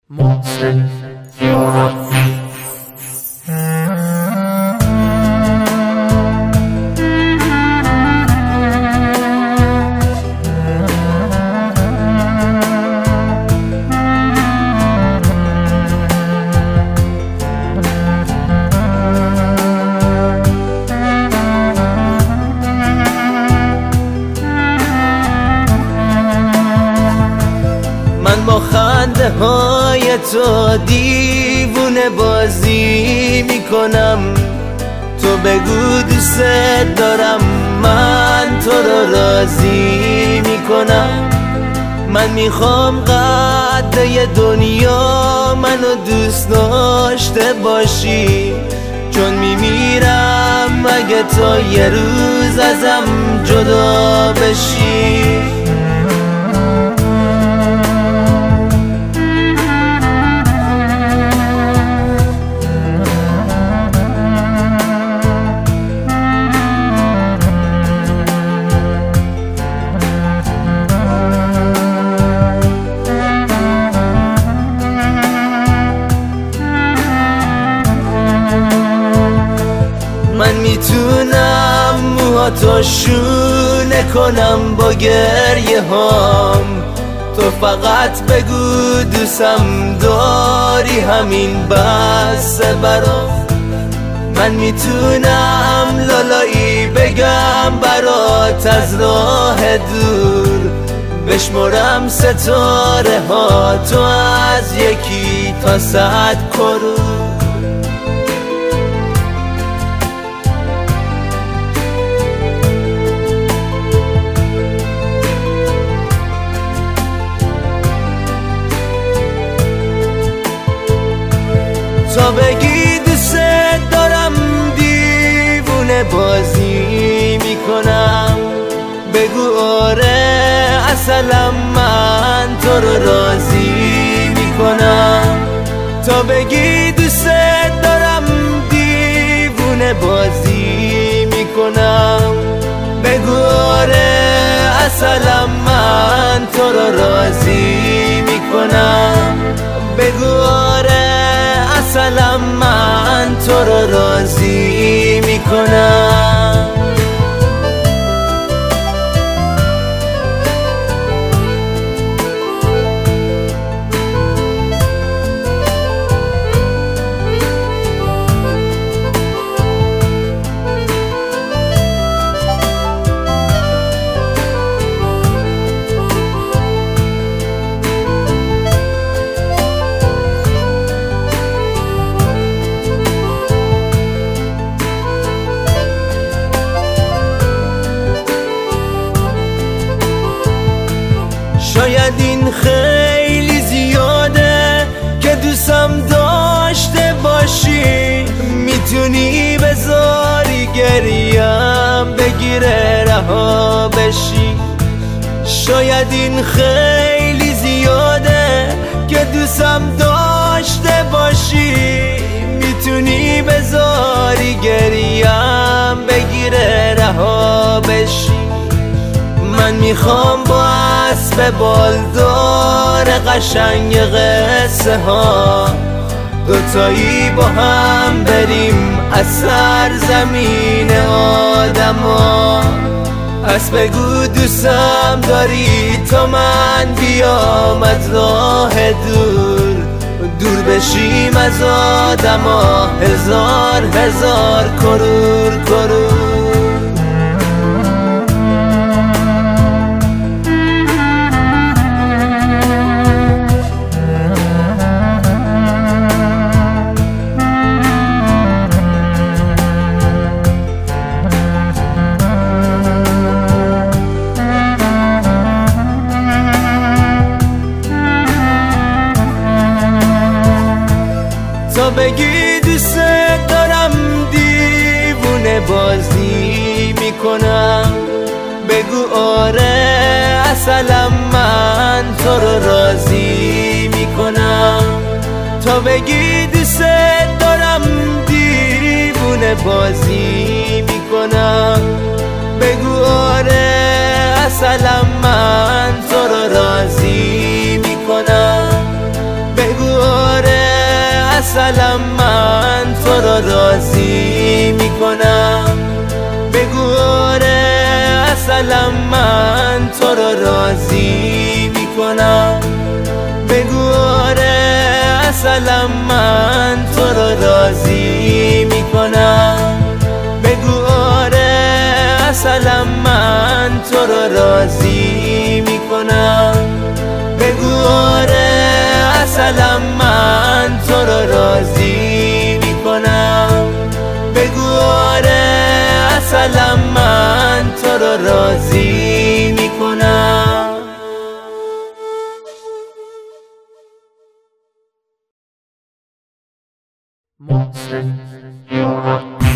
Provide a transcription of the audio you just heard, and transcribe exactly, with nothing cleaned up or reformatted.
محسن یاربی من با خنده های تو دیوونه بازی میکنم. تو بگو دوست دارم، من تو رو راضی میکنم. من میخوام قد دنیا منو دوست داشته باشی، چون میمیرم اگه تو یه روز ازم جدا بشی. من میتونم موهاتو شونه کنم با گریه هام، تو فقط بگو دوستم داری، همین بسه برام. من میتونم لالایی بگم برات از راه دور، بشمرم ستاره ها تو از یکی تا صد کرور. تا بگی دوست دارم دیوونه بازی میکنم. بگو آره اصلا من تو رو راضی میکنم. تا بگی دوست دارم دیوونه بازی میکنم. بگو آره اصلا من تو رو راضی میکنم. بگو آره اصلا من تو رو راضی میکنم. شاید این خیلی زیاده که دوستم داشته باشی، میتونی بذاری گریم بگیره رها بشی. شاید این خیلی زیاده که دوستم داشته باشی، میتونی بذاری گریم بگیره رها بشی. من میخوام با اسب بالدار قشنگ قصه ها دوتایی با هم بریم از سرزمین آدما. پس بگو دوستم داری تا من بیام از راه دور، دور بشیم از آدما هزار هزار کرور کرور. تا بگی دوست دارم دیوونه بازی میکنم. بگو آره اصلا من تو رو راضی میکنم. تا بگی دوست دارم دیوونه بازی میکنم. بگو آره اصلا من تو رو راضی میکنم. بگو اصلا من تو رو راضی میکنم. بگو آره اصلا من تو رو راضی میکنم. بگو آره اصلا من تو رو راضی میکنم. بگو آره اصلا من تو رو راضی میکنم. بگو آره اصلا من تو رو راضی میکنم. بگو آره اصلا من تو رو راضی میکنم. محسن عربی